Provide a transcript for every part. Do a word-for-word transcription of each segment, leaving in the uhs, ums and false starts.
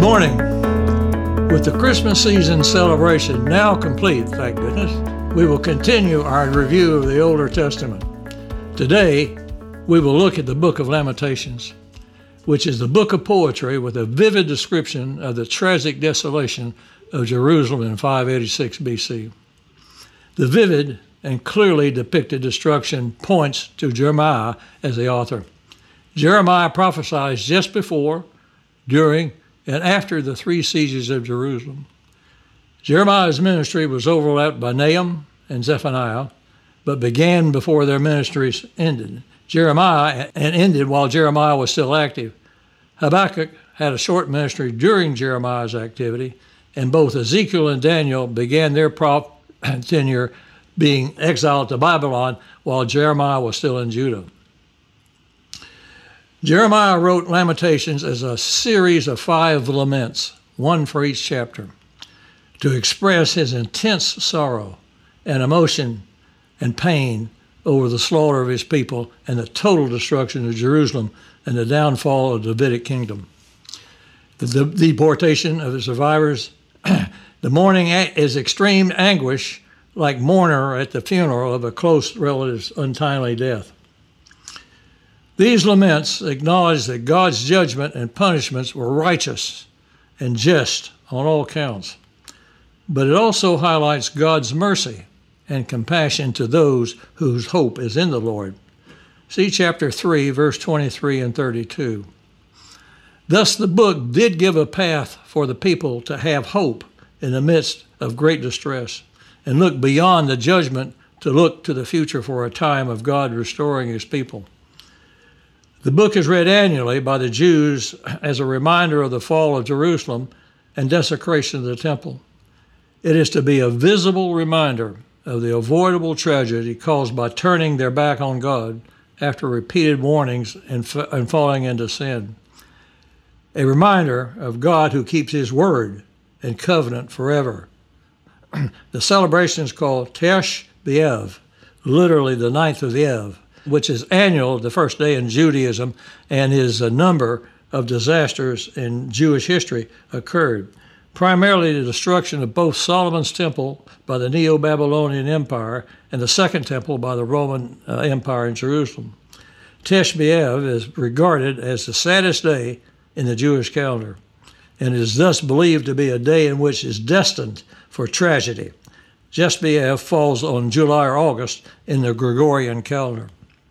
Good morning. With the Christmas season celebration now complete, thank goodness, we will continue our review of the Older Testament. Today, we will look at the book of Lamentations, which is the book of poetry with a vivid description of the tragic desolation of Jerusalem in five eighty-six B C. The vivid and clearly depicted destruction points to Jeremiah as the author. Jeremiah prophesied just before, during, and after the three sieges of Jerusalem. Jeremiah's ministry was overlapped by Nahum and Zephaniah, but began before their ministries ended. Jeremiah and ended while Jeremiah was still active. Habakkuk had a short ministry during Jeremiah's activity, and both Ezekiel and Daniel began their prop tenure being exiled to Babylon while Jeremiah was still in Judah. Jeremiah wrote Lamentations as a series of five laments, one for each chapter, to express his intense sorrow and emotion and pain over the slaughter of his people and the total destruction of Jerusalem and the downfall of the Davidic kingdom. The deportation of the survivors, the mourning is extreme anguish, like mourner at the funeral of a close relative's untimely death. These laments acknowledge that God's judgment and punishments were righteous and just on all counts, but it also highlights God's mercy and compassion to those whose hope is in the Lord. See chapter three, verse twenty-three and thirty-two. Thus the book did give a path for the people to have hope in the midst of great distress and look beyond the judgment to look to the future for a time of God restoring his people. The book is read annually by the Jews as a reminder of the fall of Jerusalem and desecration of the temple. It is to be a visible reminder of the avoidable tragedy caused by turning their back on God after repeated warnings and, f- and falling into sin. A reminder of God who keeps his word and covenant forever. The celebration is called Tesh B'Av, literally the ninth of Ev, which is annual, the first day in Judaism, and is a number of disasters in Jewish history occurred. Primarily the destruction of both Solomon's temple by the Neo-Babylonian Empire and the Second Temple by the Roman uh, Empire in Jerusalem. Tesh B'Av is regarded as the saddest day in the Jewish calendar, and is thus believed to be a day in which is destined for tragedy. Tesh B'Av falls on July or August in the Gregorian calendar.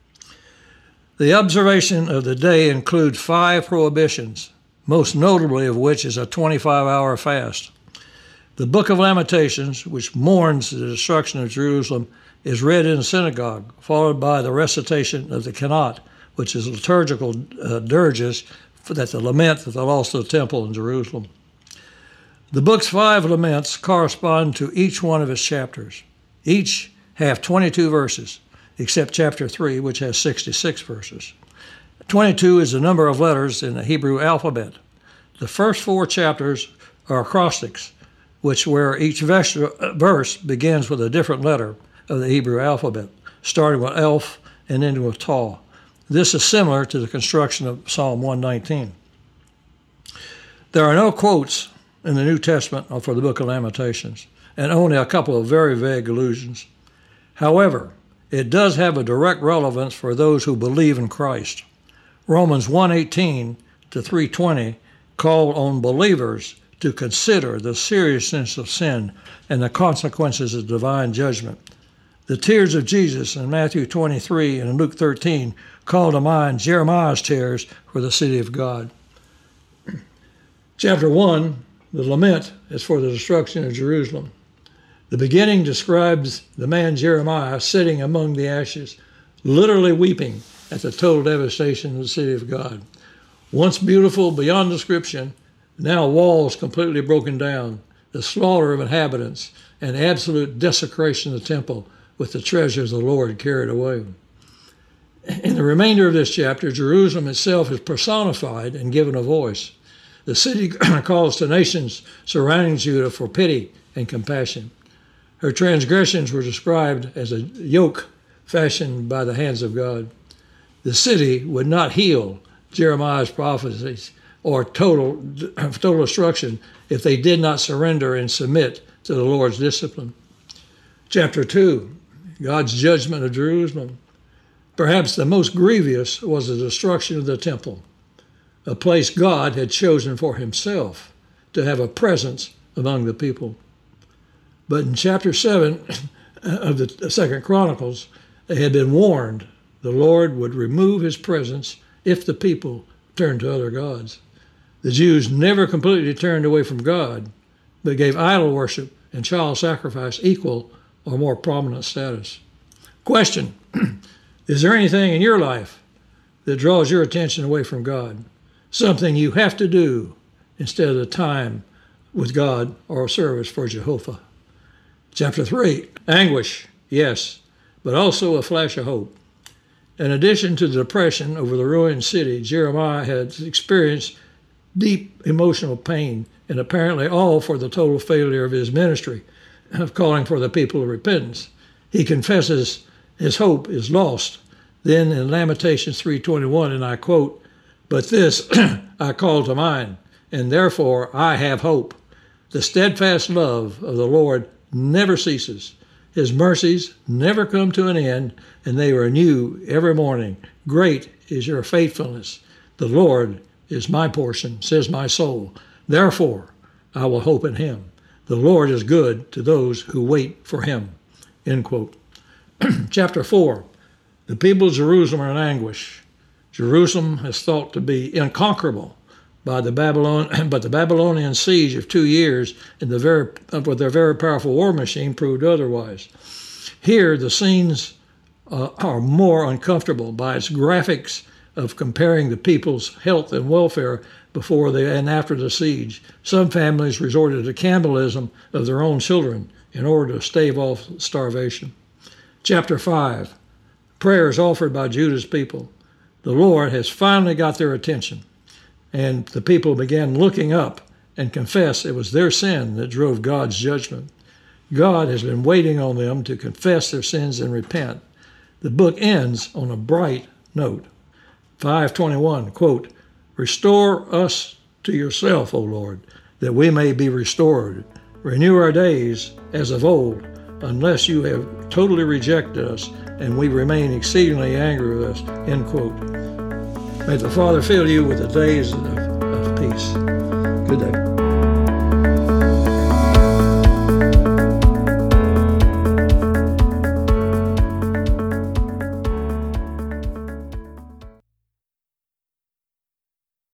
The observation of the day includes five prohibitions, most notably of which is a twenty-five hour fast. The Book of Lamentations, which mourns the destruction of Jerusalem, is read in a synagogue, followed by the recitation of the Kanat, which is liturgical uh, dirges that the lament that the loss of the temple in Jerusalem. The book's five laments correspond to each one of its chapters. Each have twenty-two verses, except chapter three, which has sixty-six verses. twenty-two is the number of letters in the Hebrew alphabet. The first four chapters are acrostics, which where each verse begins with a different letter of the Hebrew alphabet, starting with Aleph and ending with Taw. This is similar to the construction of Psalm one nineteen. There are no quotes in the New Testament for the Book of Lamentations, and only a couple of very vague allusions. However, it does have a direct relevance for those who believe in Christ. Romans one eighteen to three twenty call on believers to consider the seriousness of sin and the consequences of divine judgment. The tears of Jesus in Matthew twenty-three and Luke thirteen call to mind Jeremiah's tears for the city of God. Chapter one, the lament, is for the destruction of Jerusalem. The beginning describes the man Jeremiah sitting among the ashes, literally weeping at the total devastation of the city of God. Once beautiful beyond description, now walls completely broken down, the slaughter of inhabitants, and absolute desecration of the temple with the treasures of the Lord carried away. In the remainder of this chapter, Jerusalem itself is personified and given a voice. The city calls to nations surrounding Judah for pity and compassion. Her transgressions were described as a yoke fashioned by the hands of God. The city would not heal Jeremiah's prophecies, or total, total destruction if they did not surrender and submit to the Lord's discipline. Chapter two, God's judgment of Jerusalem. Perhaps the most grievous was the destruction of the temple, a place God had chosen for himself to have a presence among the people. But in chapter seven of the Second Chronicles, they had been warned the Lord would remove his presence if the people turned to other gods. The Jews never completely turned away from God, but gave idol worship and child sacrifice equal or more prominent status. Question, is there anything in your life that draws your attention away from God? Something you have to do instead of the time with God or service for Jehovah. Chapter three, anguish, yes, but also a flash of hope. In addition to the depression over the ruined city, Jeremiah had experienced deep emotional pain, and apparently all for the total failure of his ministry of calling for the people to repentance. He confesses his hope is lost. Then in Lamentations three twenty-one, and I quote, "But this I call to mind, and therefore I have hope. The steadfast love of the Lord never ceases. His mercies never come to an end, and they are new every morning. Great is your faithfulness. The Lord is my portion, says my soul. Therefore I will hope in him. The Lord is good to those who wait for him." End quote. Chapter four, the people of Jerusalem are in anguish. Jerusalem is thought to be unconquerable by the Babylon, but the Babylonian siege of two years and the very, with their very powerful war machine proved otherwise. Here, the scenes uh, are more uncomfortable by its graphics of comparing the people's health and welfare before the, and after the siege. Some families resorted to cannibalism of their own children in order to stave off starvation. Chapter five, prayers offered by Judah's people. The Lord has finally got their attention, and the people began looking up and confess it was their sin that drove God's judgment. God has been waiting on them to confess their sins and repent. The book ends on a bright note. five twenty-one, quote, "Restore us to yourself, O Lord, that we may be restored. Renew our days as of old, unless you have totally rejected us and we remain exceedingly angry with us." End quote. May the Father fill you with the days of, of peace. Good day.